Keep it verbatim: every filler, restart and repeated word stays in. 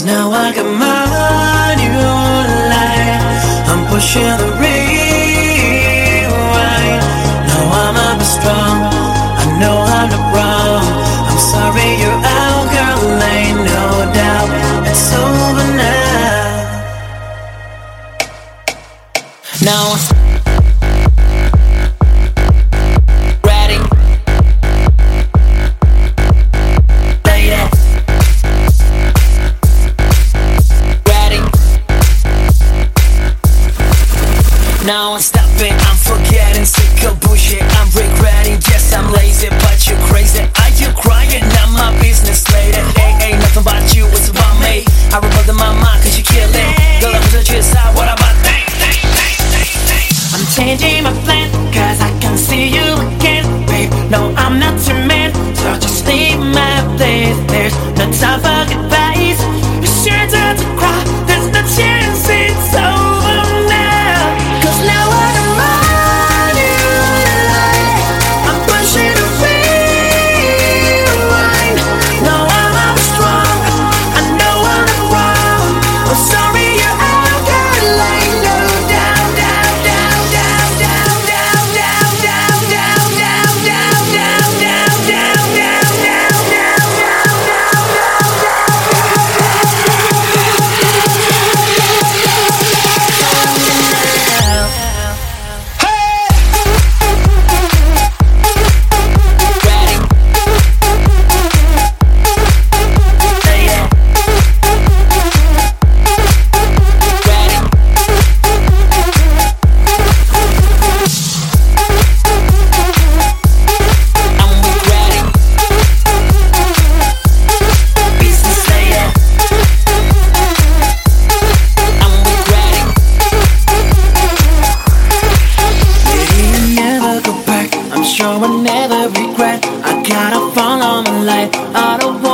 now I got my new life. I'm pushing the rewind. Now I'm up and strong. I know I'm not wrong. I'm sorry you're out, girl, ain't no doubt. It's over now. Now Now I'm stopping, I'm forgetting, sick of bullshit, I'm regretting. Yes, I'm lazy, but you're crazy. Are you crying? Not my business, lady. Ain't, ain't nothing about you, it's about me. I remember my mind, cause you kill it. Girl, I'm just out, what about that? I'm changing my plan, cause I can see you again, babe. No, I'm not your man, so just leave my place. There's no time for goodbyes. You're sure not to cry, there's no chance it's over now. Cause now I don't mind you alive. I'm pushing a rewind. No, I'm up strong. I know I'm not wrong. I'm sorry you're out, girl. I know down, down, down, down, down, down, down, down, down, down, down, down, down, down, down, down, sure I never regret. I gotta follow my life. I don't want